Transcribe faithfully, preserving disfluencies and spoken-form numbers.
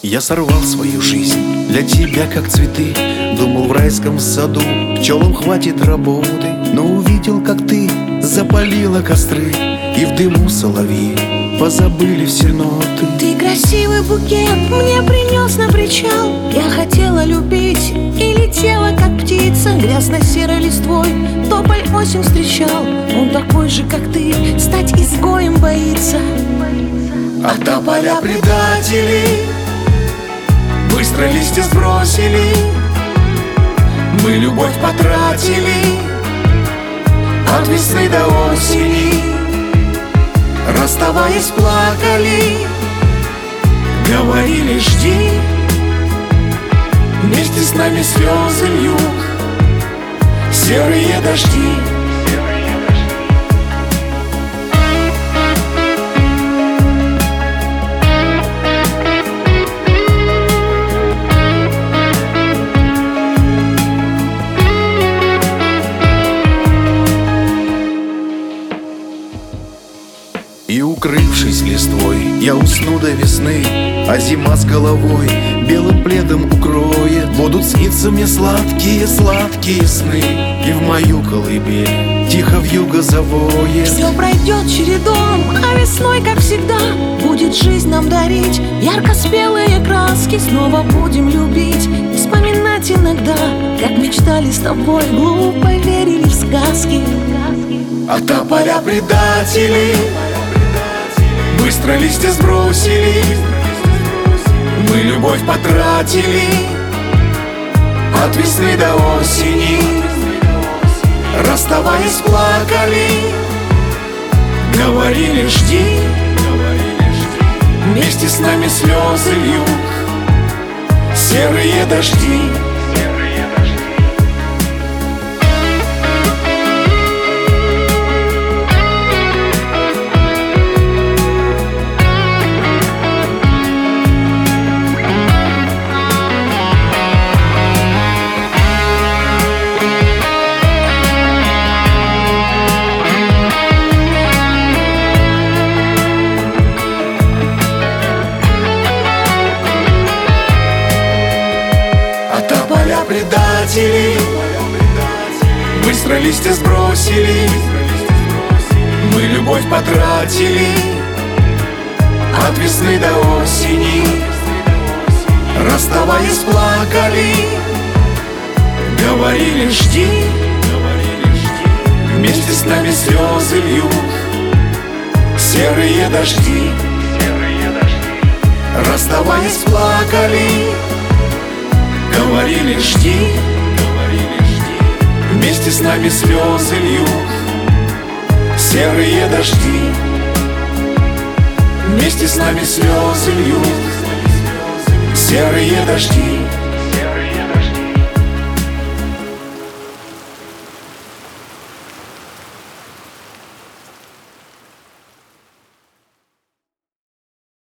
Я сорвал свою жизнь для тебя, как цветы. Думал, в райском саду пчелам хватит работы, но увидел, как ты запалила костры, и в дыму соловьи позабыли все ноты. Ты красивый букет мне принес на причал. Я хотела любить и летела, как птица. Грязно-серой листвой тополь осень встречал. Он такой же, как ты, стать изгоем боится. А тополя предатели быстро листья сбросили. Мы любовь потратили от весны до осени. Расставаясь, плакали, говорили: жди. Вместе с нами слезы льют серые дожди. И, укрывшись листвой, я усну до весны, а зима с головой белым пледом укроет. Будут сниться мне сладкие-сладкие сны, и в мою колыбель тихо вьюга завоет. Все пройдет чередом, а весной, как всегда, будет жизнь нам дарить ярко-спелые краски. Снова будем любить, вспоминать иногда, как мечтали с тобой, глупо верили в сказки. А тополя предатели быстро листья сбросили. Мы любовь потратили от весны до осени. Расставаясь, плакали, говорили: жди. Вместе с нами слезы льют серые дожди. Предатели быстро листья сбросили. Мы любовь потратили от весны до осени. Расставаясь, плакали, говорили: жди. Вместе с нами слезы льют серые дожди. Расставаясь, плакали, говорили: жди. Вместе с нами слезы льют серые дожди. Вместе с нами слезы льют серые дожди.